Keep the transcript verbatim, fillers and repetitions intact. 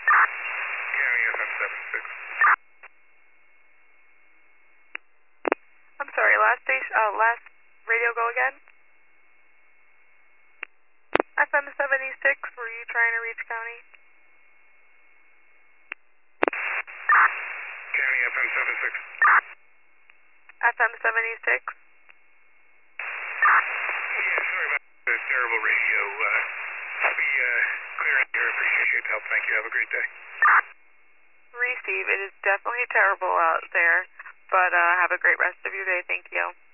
County F M seventy-six. I'm sorry, last station, uh, last radio go again? F M seventy-six, were you trying to reach County? County F M seventy-six. F M seventy-six? Yeah, sorry about the terrible radio. Uh, I'll be uh, clearing here. Appreciate the help. Thank you. Have a great day. Receive. It is definitely terrible out there, but uh, have a great rest of your day. Thank you.